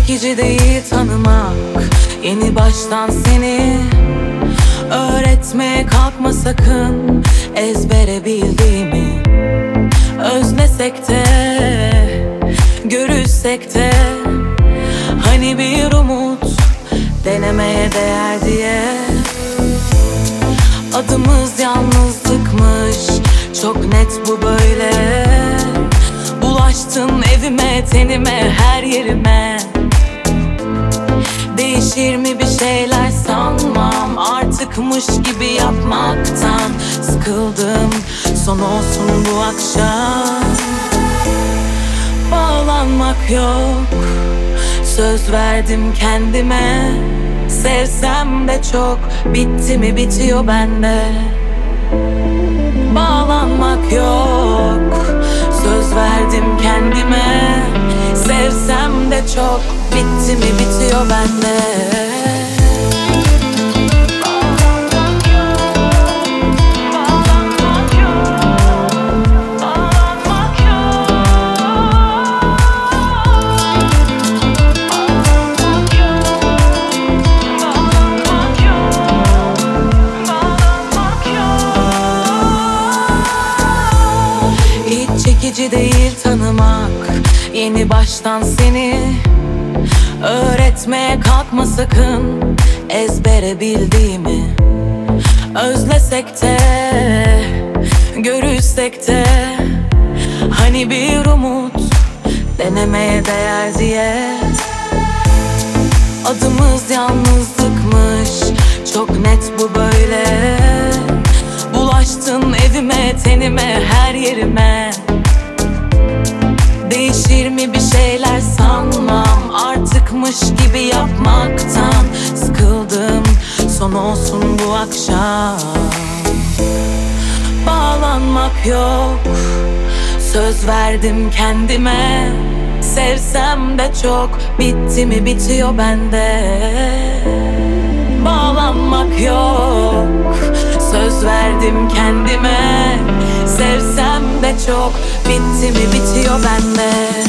çekici değil tanımak, yeni baştan seni öğretmeye kalkma sakın. Ezbere bildiğimi özlesek de, görüşsek de, hani bir umut denemeye değer diye. Adımız yalnızlıkmış, çok net bu böyle. Bulaştın evime, tenime, her yerime. Değişir mi bir şeyler sanmam, artıkmış gibi yapmaktan sıkıldım. Son olsun bu akşam. Bağlanmak yok, söz verdim kendime. Sevsem de çok, bitti mi bitiyor bende. Bağlanmak yok, söz verdim kendime. Sevsem de çok, bitti mi bitiyor bende. Çekici değil tanımak, yeni baştan seni öğretmeye kalkma sakın. Ezbere bildiğimi özlesek de, görüşsek de, hani bir umut denemeye değer diye. Adımız yalnızlıkmış, çok net bu böyle. Bulaştın evime, tenime, her yerime. Değişir mi bir şeyler sanmam, artıkmış gibi yapmaktan sıkıldım. Son olsun bu akşam. Bağlanmak yok, söz verdim kendime. Sevsem de çok, bitti mi bitiyor bende. Bağlanmak yok, söz verdim kendime. Sevsem de çok, bitti mi bitiyor bende.